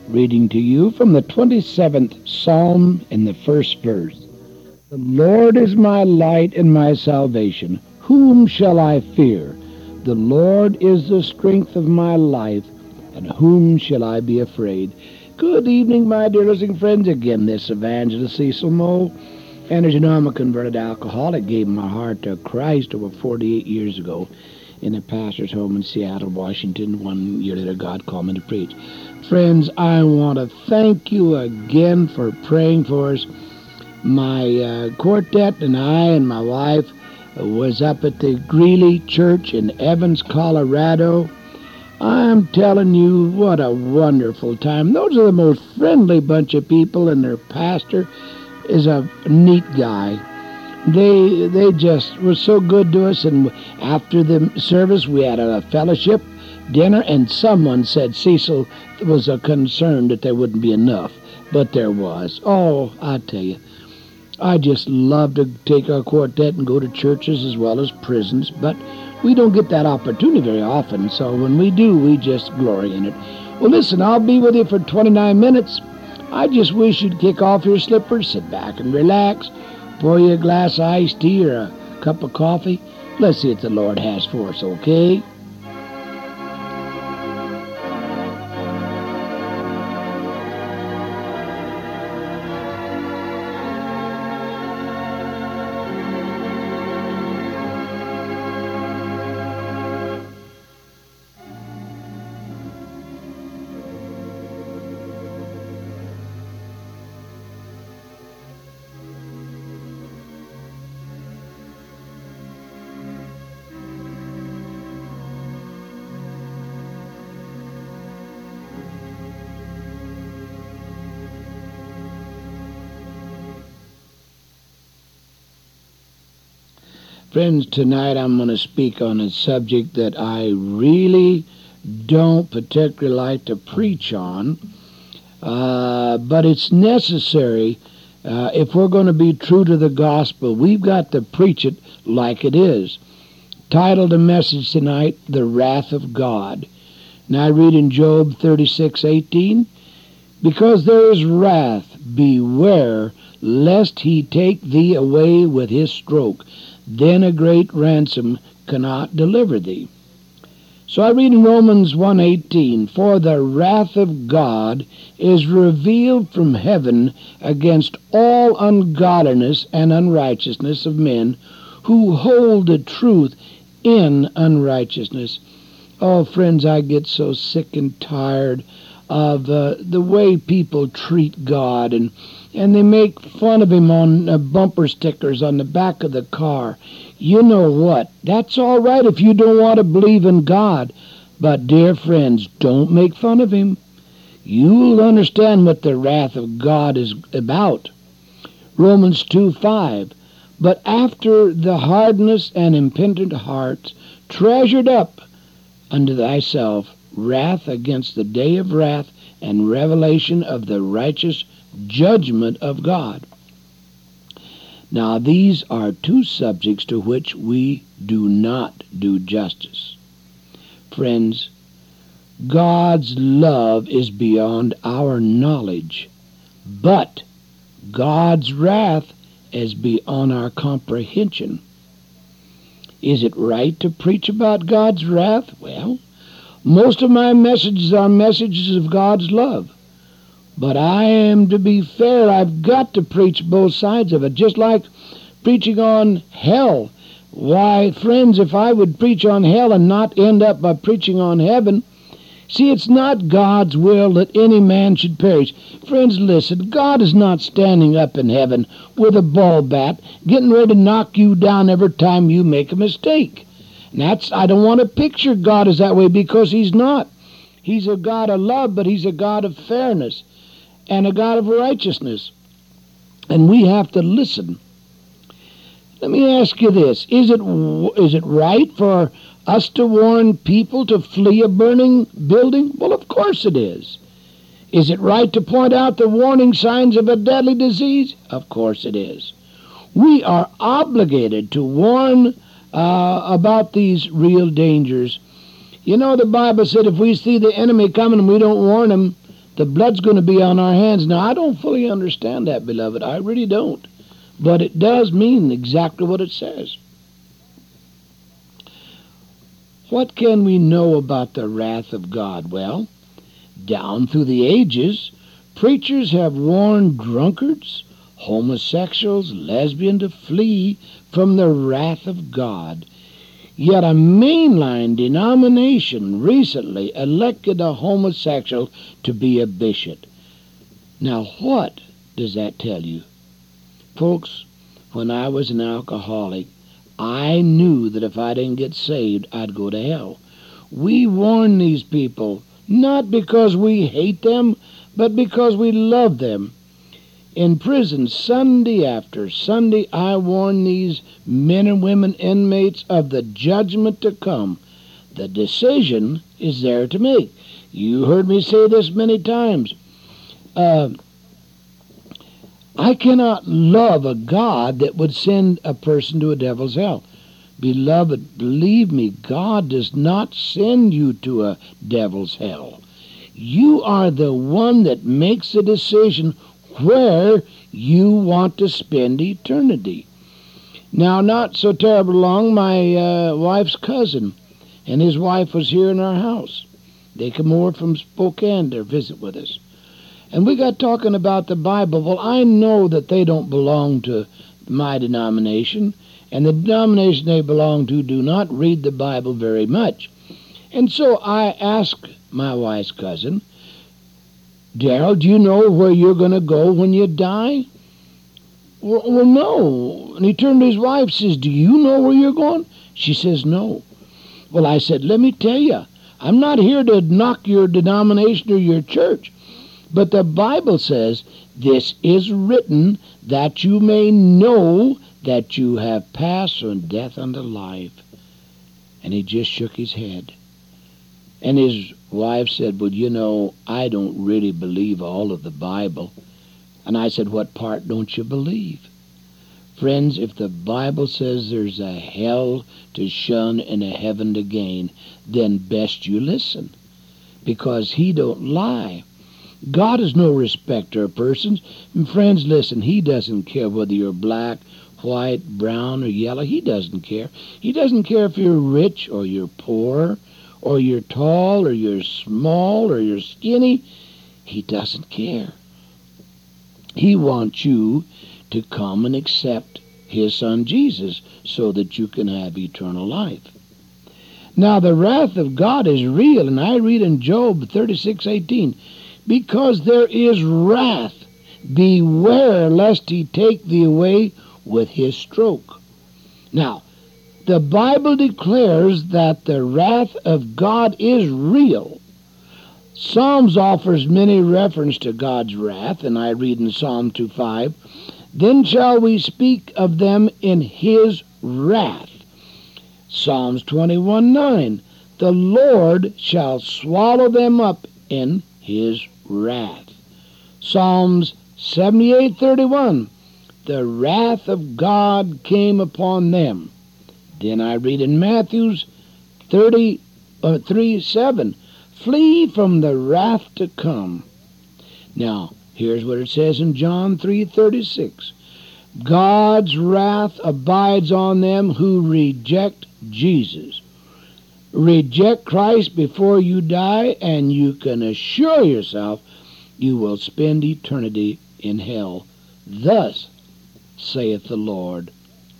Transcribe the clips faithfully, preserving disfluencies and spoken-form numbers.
reading to you from the twenty-seventh Psalm in the first verse. The Lord is my light and my salvation. Whom shall I fear? The Lord is the strength of my life, and whom shall I be afraid? Good evening, my dear listening friends. Again, this evangelist Cecil Moe. And as you know, I'm a converted alcoholic. Gave my heart to Christ over forty-eight years ago in a pastor's home in Seattle, Washington. One year later, God called me to preach. Friends, I want to thank you again for praying for us. My uh, quartet and I and my wife was up at the Greeley Church in Evans, Colorado. I'm telling you, what a wonderful time. Those are the most friendly bunch of people, and their pastor is a neat guy. They they just were so good to us, and after the service, we had a fellowship dinner, and someone said Cecil was a concern that there wouldn't be enough, but there was. Oh, I tell you, I just love to take our quartet and go to churches as well as prisons, but we don't get that opportunity very often, so when we do, we just glory in it. Well, listen, I'll be with you for twenty-nine minutes. I just wish you'd kick off your slippers, sit back and relax, pour you a glass of iced tea or a cup of coffee. Let's see what the Lord has for us, okay? Friends, tonight I'm going to speak on a subject that I really don't particularly like to preach on, uh, but it's necessary. Uh, if we're going to be true to the gospel, we've got to preach it like it is. Titled the message tonight, The Wrath of God. Now I read in Job thirty-six eighteen, because there is wrath, beware, lest he take thee away with his stroke. Then a great ransom cannot deliver thee. So I read in Romans one eighteen, for the wrath of God is revealed from heaven against all ungodliness and unrighteousness of men who hold the truth in unrighteousness. Oh, friends, I get so sick and tired of uh, the way people treat God, and and they make fun of him on uh, bumper stickers on the back of the car. You know what? That's all right if you don't want to believe in God. But, dear friends, don't make fun of him. You'll understand what the wrath of God is about. Romans two five, but after the hardness and impenitent hearts treasured up unto thyself wrath against the day of wrath and revelation of the righteous judgment of God. Now these are two subjects to which we do not do justice. Friends, God's love is beyond our knowledge, but God's wrath is beyond our comprehension. Is it right to preach about God's wrath? Well, most of my messages are messages of God's love. But I am, to be fair, I've got to preach both sides of it, just like preaching on hell. Why, friends, if I would preach on hell and not end up by preaching on heaven, see, it's not God's will that any man should perish. Friends, listen, God is not standing up in heaven with a ball bat, getting ready to knock you down every time you make a mistake. And that's, I don't want to picture God as that way, because he's not. He's a God of love, but he's a God of fairness and a God of righteousness. And we have to listen. Let me ask you this. Is it is it right for us to warn people to flee a burning building? Well, of course it is. Is it right to point out the warning signs of a deadly disease? Of course it is. We are obligated to warn uh, about these real dangers. You know, the Bible said if we see the enemy coming and we don't warn him, The blood's going to be on our hands. Now, I don't fully understand that, beloved. I really don't. But it does mean exactly what it says. What can we know about the wrath of God? Well, down through the ages, preachers have warned drunkards, homosexuals, lesbians to flee from the wrath of God. Yet a mainline denomination recently elected a homosexual to be a bishop. Now, what does that tell you? Folks, when I was an alcoholic, I knew that if I didn't get saved, I'd go to hell. We warn these people, not because we hate them, but because we love them. In prison, Sunday after Sunday, I warn these men and women inmates of the judgment to come. The decision is there to make. You heard me say this many times. Uh, I cannot love a God that would send a person to a devil's hell. Beloved, believe me, God does not send you to a devil's hell. You are the one that makes the decision where you want to spend eternity. Now, not so terrible long, my uh, wife's cousin and his wife was here in our house. They come over from Spokane to visit with us. And we got talking about the Bible. Well, I know that they don't belong to my denomination, and the denomination they belong to do not read the Bible very much. And so I asked my wife's cousin, Daryl, do you know where you're going to go when you die? Well, well, no. And he turned to his wife and says, do you know where you're going? She says, no. Well, I said, let me tell you, I'm not here to knock your denomination or your church, but the Bible says, this is written that you may know that you have passed from death unto life. And he just shook his head. And his wife said, well, you know, I don't really believe all of the Bible. And I said, what part don't you believe? Friends, if the Bible says there's a hell to shun and a heaven to gain, then best you listen, because he don't lie. God is no respecter of persons. And friends, listen, he doesn't care whether you're black, white, brown, or yellow. He doesn't care. He doesn't care if you're rich or you're poor, or you're tall, or you're small, or you're skinny. He doesn't care. He wants you to come and accept his son Jesus so that you can have eternal life. Now, the wrath of God is real, and I read in Job thirty-six eighteen, because there is wrath, beware lest he take thee away with his stroke. Now, the Bible declares that the wrath of God is real. Psalms offers many reference to God's wrath, and I read in Psalm two five, then shall we speak of them in his wrath. Psalms twenty-one nine, the Lord shall swallow them up in his wrath. Psalms seventy-eight thirty-one, the wrath of God came upon them. Then I read in Matthew thirty-three seven, flee from the wrath to come. Now, here's what it says in John three thirty-six. God's wrath abides on them who reject Jesus. Reject Christ before you die, and you can assure yourself you will spend eternity in hell. Thus saith the Lord.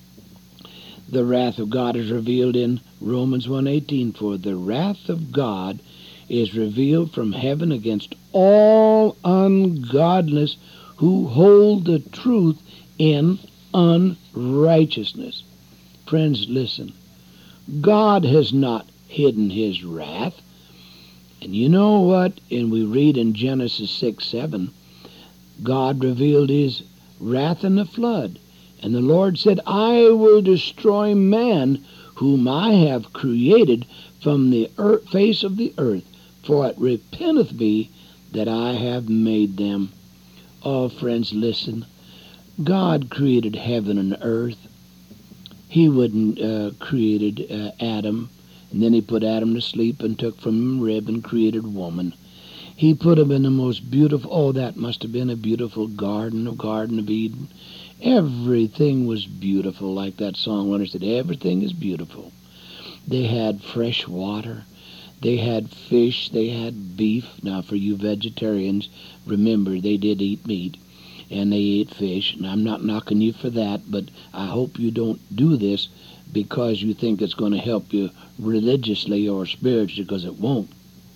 The wrath of God is revealed in Romans one eighteen, for the wrath of God is revealed from heaven against all ungodliness who hold the truth in unrighteousness. Friends, listen. God has not hidden his wrath. And you know what? And we read in Genesis six seven, God revealed his wrath in the flood. And the Lord said, I will destroy man whom I have created from the earth, face of the earth, for it repenteth me that I have made them. Oh, friends, listen. God created heaven and earth. He wouldn't uh, created uh, Adam, and then he put Adam to sleep and took from him rib and created woman. He put them in the most beautiful, oh, that must have been a beautiful garden, a Garden of Eden. Everything was beautiful, like that songwriter said, everything is beautiful. They had fresh water. They had fish. They had beef. Now, for you vegetarians, remember, they did eat meat, and they ate fish. And I'm not knocking you for that, but I hope you don't do this because you think it's going to help you religiously or spiritually, because it won't.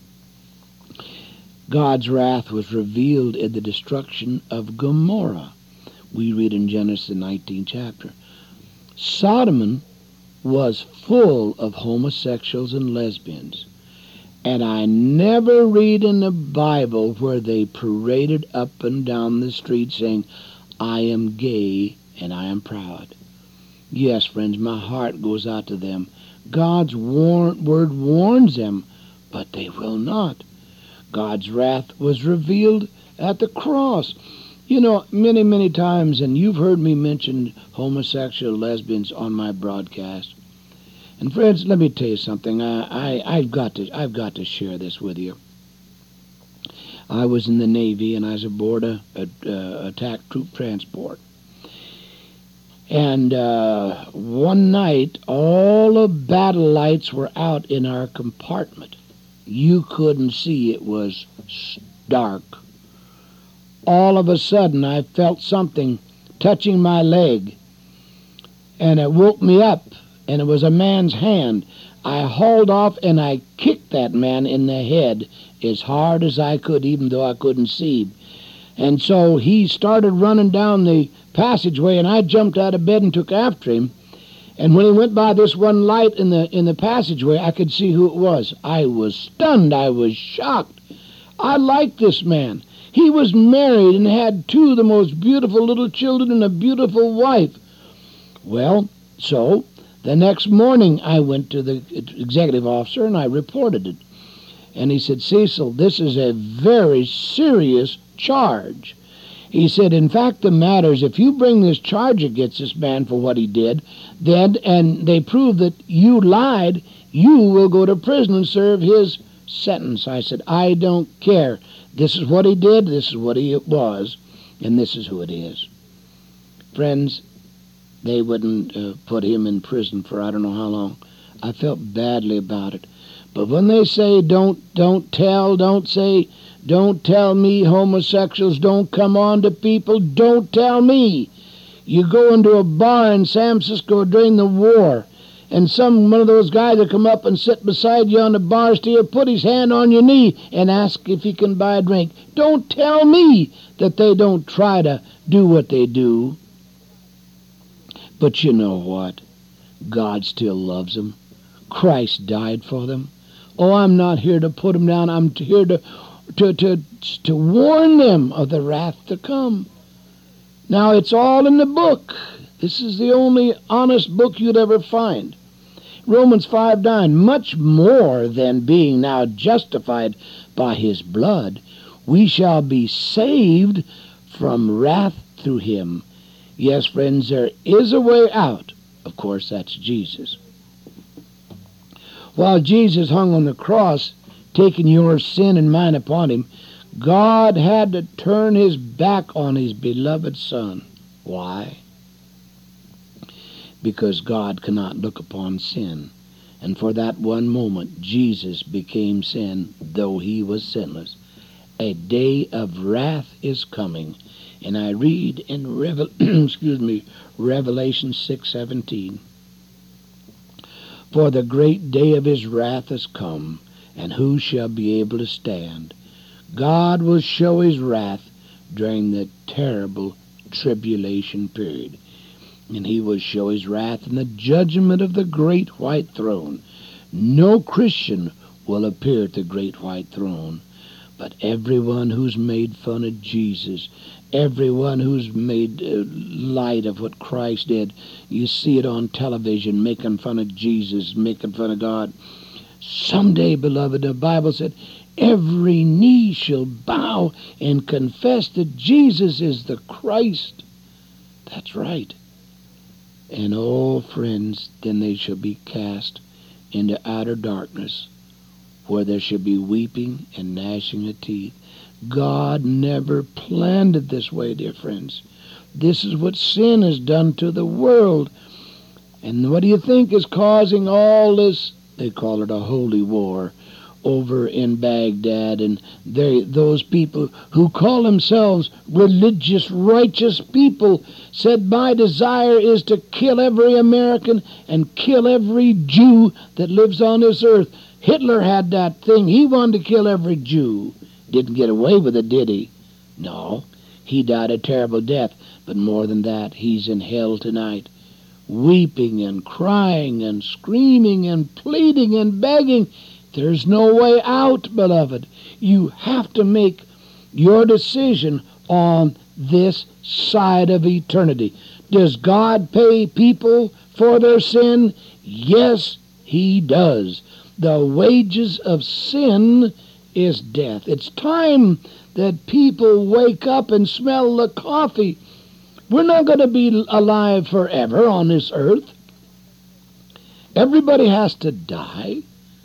God's wrath was revealed in the destruction of Gomorrah. We read in Genesis the nineteenth chapter. Sodom was full of homosexuals and lesbians. And I never read in the Bible where they paraded up and down the street saying, I am gay and I am proud. Yes, friends, my heart goes out to them. God's war- word warns them, but they will not. God's wrath was revealed at the cross. You know, many, many times, and you've heard me mention homosexual lesbians on my broadcast. And friends, let me tell you something. I, I, I've got to, I've got to share this with you. I was in the Navy, and I was aboard a, a, a attack troop transport. And uh, one night, all the battle lights were out in our compartment. You couldn't see; it was dark. All of a sudden, I felt something touching my leg, and it woke me up. And it was a man's hand. I hauled off and I kicked that man in the head as hard as I could, even though I couldn't see. And so he started running down the passageway, and I jumped out of bed and took after him. And when he went by this one light in the in the passageway, I could see who it was. I was stunned. I was shocked. I liked this man. He was married and had two of the most beautiful little children and a beautiful wife. Well, so the next morning, I went to the executive officer and I reported it. And he said, Cecil, this is a very serious charge. He said, in fact, the matter is, if you bring this charge against this man for what he did, then, and they prove that you lied, you will go to prison and serve his sentence. I said, I don't care. This is what he did, this is what he was, and this is who it is. Friends, they wouldn't uh, put him in prison for I don't know how long. I felt badly about it. But when they say, don't don't tell, don't say, don't tell me homosexuals don't come on to people, don't tell me. You go into a bar in San Francisco during the war, and some one of those guys will come up and sit beside you on the bar stool, put his hand on your knee, and ask if he can buy a drink. Don't tell me that they don't try to do what they do. But you know what? God still loves them. Christ died for them. Oh, I'm not here to put them down. I'm here to, to, to, to warn them of the wrath to come. Now, it's all in the book. This is the only honest book you'd ever find. Romans five nine, much more than being now justified by his blood, we shall be saved from wrath through him. Yes, friends, there is a way out. Of course, that's Jesus. While Jesus hung on the cross, taking your sin and mine upon him, God had to turn his back on his beloved Son. Why? Because God cannot look upon sin. And for that one moment, Jesus became sin, though he was sinless. A day of wrath is coming. And I read in Revel- excuse me, Revelation six seventeen. For the great day of his wrath has come, and who shall be able to stand? God will show his wrath during the terrible tribulation period. And he will show his wrath in the judgment of the great white throne. No Christian will appear at the great white throne, but everyone who's made fun of Jesus, everyone who's made uh, light of what Christ did. You see it on television, making fun of Jesus, making fun of God. Someday, beloved, the Bible said, every knee shall bow and confess that Jesus is the Christ. That's right. And oh, friends, then they shall be cast into outer darkness, where there should be weeping and gnashing of teeth. God never planned it this way, dear friends. This is what sin has done to the world. And what do you think is causing all this? They call it a holy war over in Baghdad, and they, those people who call themselves religious, righteous people said, my desire is to kill every American and kill every Jew that lives on this earth. Hitler had that thing. He wanted to kill every Jew. Didn't get away with it, did he? No. He died a terrible death. But more than that, he's in hell tonight, weeping and crying and screaming and pleading and begging. There's no way out, beloved. You have to make your decision on this side of eternity. Does God pay people for their sin? Yes, he does. The wages of sin is death. It's time that people wake up and smell the coffee. We're not going to be alive forever on this earth. Everybody has to die.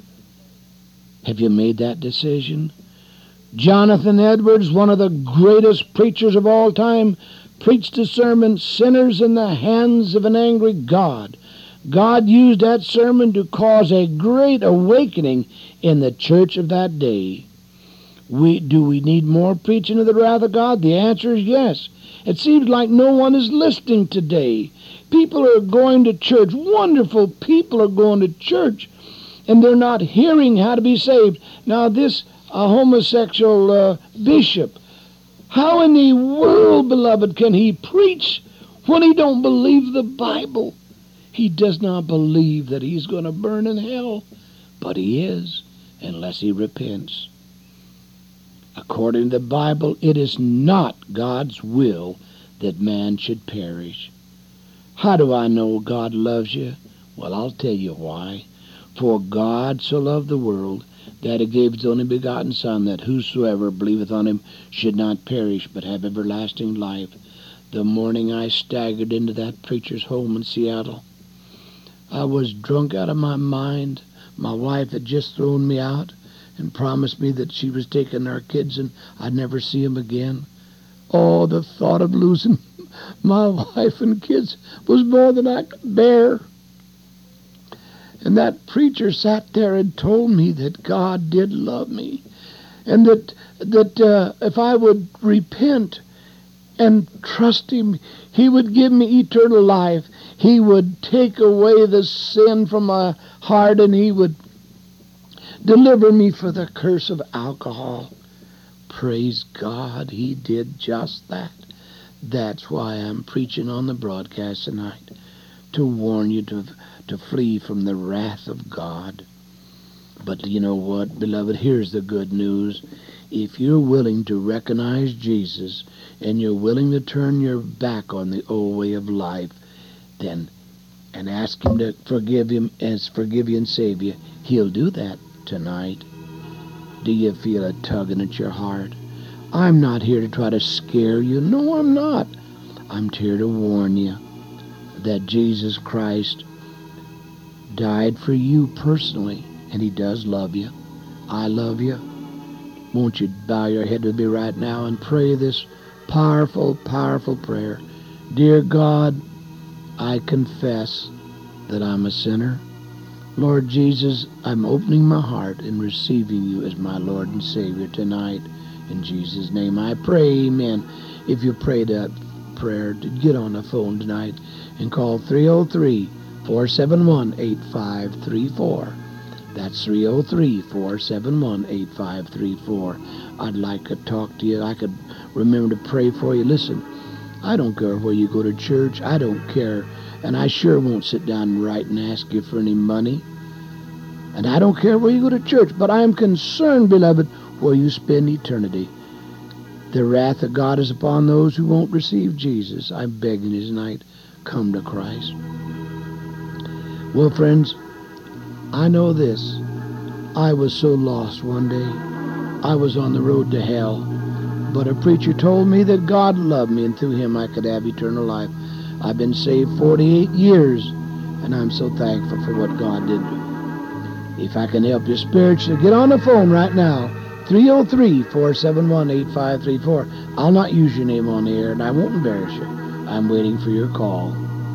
Have you made that decision? Jonathan Edwards, one of the greatest preachers of all time, preached a sermon, Sinners in the Hands of an Angry God. God used that sermon to cause a great awakening in the church of that day. We, do we need more preaching of the wrath of God? The answer is yes. It seems like no one is listening today. People are going to church. Wonderful people are going to church, and they're not hearing how to be saved. Now, this uh, homosexual uh, bishop, how in the world, beloved, can he preach when he don't believe the Bible? He does not believe that he's going to burn in hell, but he is, unless he repents. According to the Bible, it is not God's will that man should perish. How do I know God loves you? Well, I'll tell you why. For God so loved the world that he gave his only begotten Son, that whosoever believeth on him should not perish, but have everlasting life. The morning I staggered into that preacher's home in Seattle, I was drunk out of my mind. My wife had just thrown me out and promised me that she was taking our kids and I'd never see them again. Oh, the thought of losing my wife and kids was more than I could bear. And that preacher sat there and told me that God did love me, and that that uh, if I would repent and trust him, he would give me eternal life. He would take away the sin from my heart, and he would deliver me from the curse of alcohol. Praise God, he did just that. That's why I'm preaching on the broadcast tonight, to warn you to to flee from the wrath of God. But you know what, beloved? Here's the good news. If you're willing to recognize Jesus and you're willing to turn your back on the old way of life, then and ask him to forgive him as forgive you and save you, he'll do that tonight. Do you feel a tugging at your heart? I'm not here to try to scare you. No, I'm not. I'm here to warn you that Jesus Christ died for you personally, and he does love you. I love you. Won't you bow your head with me right now and pray this powerful, powerful prayer? Dear God, I confess that I'm a sinner. Lord Jesus, I'm opening my heart and receiving you as my Lord and Savior tonight. In Jesus' name I pray, amen. If you prayed that prayer, get on the phone tonight and call three oh three, four seven one, eight five three four. That's three oh three, four seven one, eight five three four. I'd like to talk to you. I could remember to pray for you. Listen, I don't care where you go to church. I don't care. And I sure won't sit down and write and ask you for any money. And I don't care where you go to church, but I am concerned, beloved, where you spend eternity. The wrath of God is upon those who won't receive Jesus. I'm begging you tonight, come to Christ. Well, friends, I know this. I was so lost one day. I was on the road to hell. But a preacher told me that God loved me, and through him I could have eternal life. I've been saved forty-eight years, and I'm so thankful for what God did. If I can help you spiritually, get on the phone right now, three oh three, four seven one, eight five three four. I'll not use your name on the air, and I won't embarrass you. I'm waiting for your call.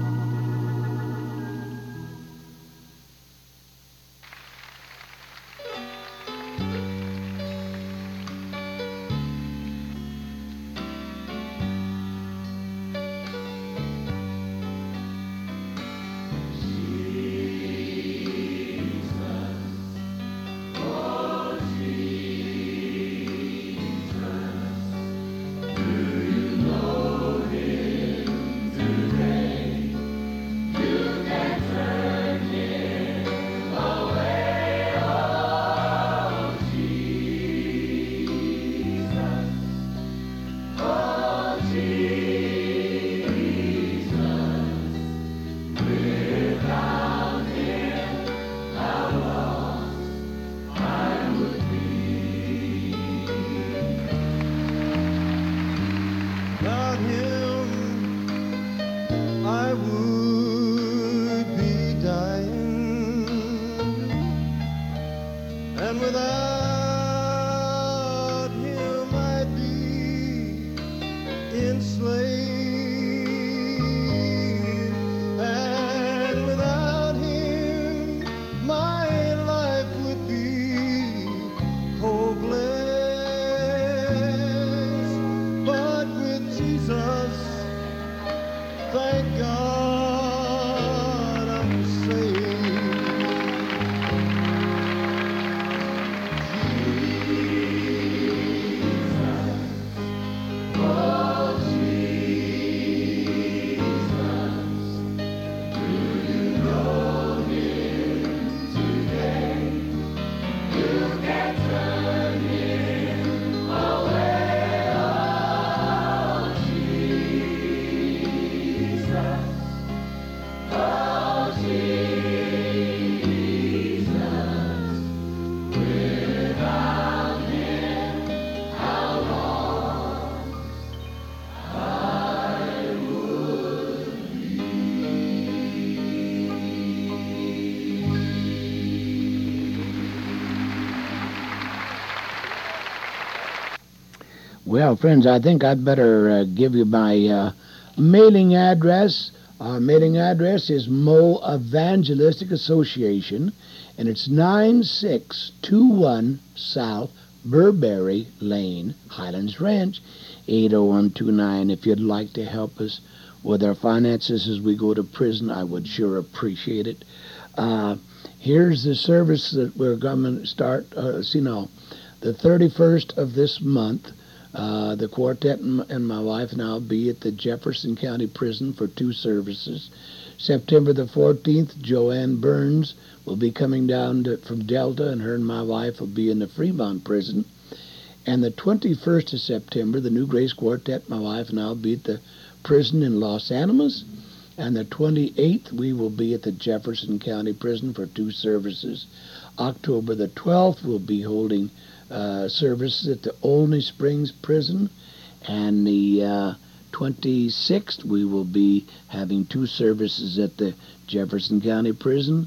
Well, friends, I think I'd better uh, give you my uh, mailing address. Our mailing address is Mo Evangelistic Association, and it's nine six two one South Burberry Lane, Highlands Ranch, eight oh one two nine. If you'd like to help us with our finances as we go to prison, I would sure appreciate it. Uh, here's the service that we're going to start, uh, you know, the thirty-first of this month. Uh, the quartet and, and my wife and I will be at the Jefferson County Prison for two services. September the fourteenth, Joanne Burns will be coming down to, from Delta, and her and my wife will be in the Fremont Prison. And the twenty-first of September, the New Grace Quartet, my wife and I will be at the prison in Los Animas. And the twenty-eighth, we will be at the Jefferson County Prison for two services. October the twelfth, we'll be holding Uh, services at the Olney Springs Prison, and the uh, twenty-sixth we will be having two services at the Jefferson County Prison,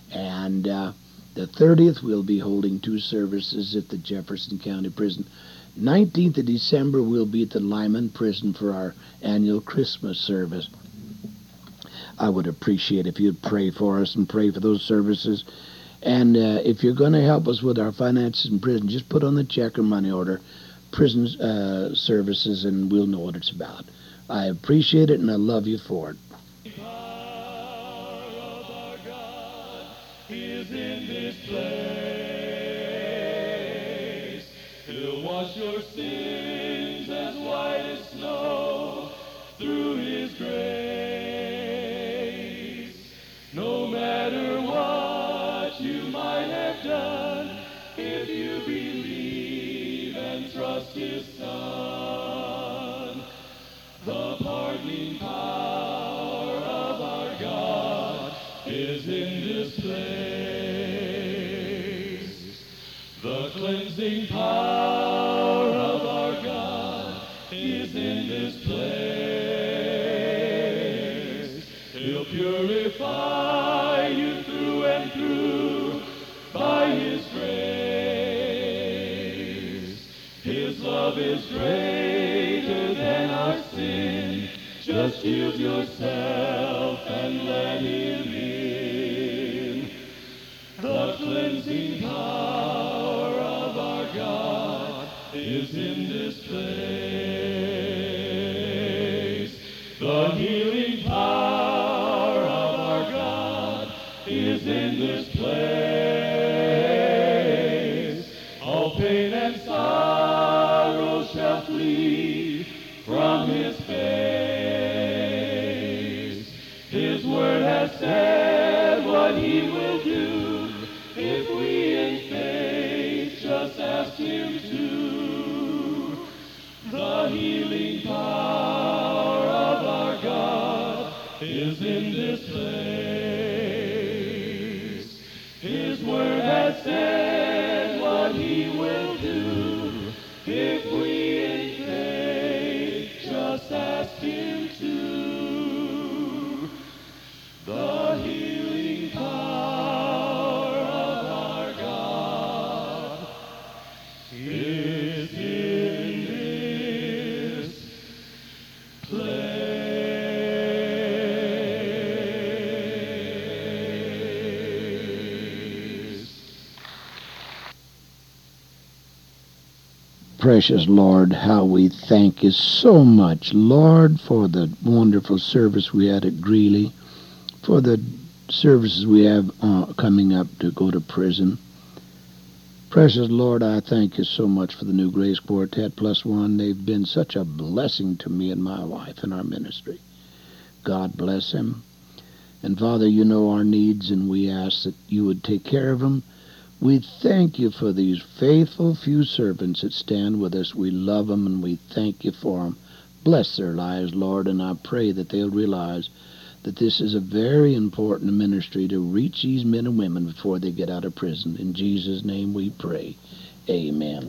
and uh, the thirtieth we'll be holding two services at the Jefferson County Prison. nineteenth of December we'll be at the Lyman Prison for our annual Christmas service. I would appreciate if you'd pray for us and pray for those services. And uh, if you're going to help us with our finances in prison, just put on the check or money order, prison uh, services, and we'll know what it's about. I appreciate it, and I love you for it. The power of our God is in this place. He'll wash your sins as white as snow through His grace. No matter what you might have done, if you believe and trust His Son, the pardoning power of our God is in this place. The cleansing power of our God is in this place. He'll purify you through and through by greater than our sin. Just yield yourself and let him in. The cleansing power of our God is in this place. The healing power of our God is in this place. All pain and sorrow shall flee from his face. His word has said what he will do if we in faith just ask him to. The healing power of our God is in this place. His word has said what he will do if we in faith just ask him to. The healing power of our God is in this place. Precious Lord, how we thank you so much, Lord, for the wonderful service we had at Greeley, for the services we have uh, coming up to go to prison. Precious Lord, I thank you so much for the New Grace Quartet Plus One. They've been such a blessing to me and my wife and our ministry. God bless them. And Father, you know our needs, and we ask that you would take care of them. We thank you for these faithful few servants that stand with us. We love them, and we thank you for them. Bless their lives, Lord, and I pray that they'll realize that this is a very important ministry to reach these men and women before they get out of prison. In Jesus' name we pray. Amen.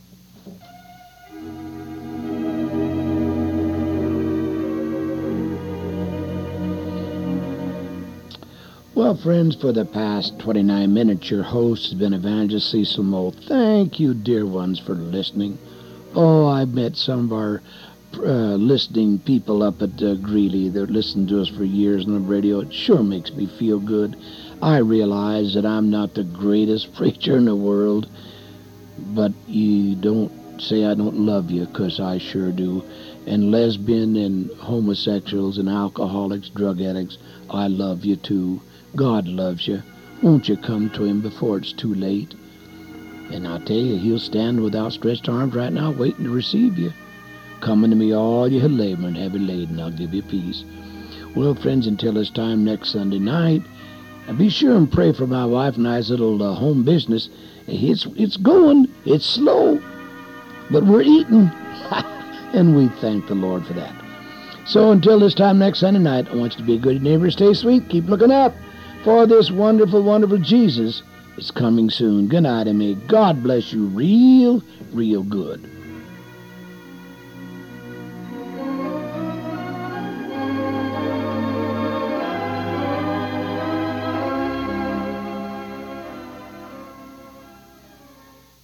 Well, friends, for the past twenty-nine minutes, your host has been Evangelist Cecil Moe. Thank you, dear ones, for listening. Oh, I've met some of our uh, listening people up at uh, Greeley. They've listened to us for years on the radio. It sure makes me feel good. I realize that I'm not the greatest preacher in the world, but you don't say I don't love you, because I sure do. And lesbian and homosexuals and alcoholics, drug addicts, I love you too. God loves you. Won't you come to him before it's too late? And I'll tell you, he'll stand with outstretched arms right now waiting to receive you. Come unto me, all you who labor and heavy laden, I'll give you peace. Well, friends, until this time next Sunday night, and be sure and pray for my wife and I's little uh, home business. It's, it's going. It's slow, but we're eating. And we thank the Lord for that. So until this time next Sunday night, I want you to be a good neighbor, stay sweet, keep looking up, for this wonderful, wonderful Jesus is coming soon. Good night, and may God bless you real, real good.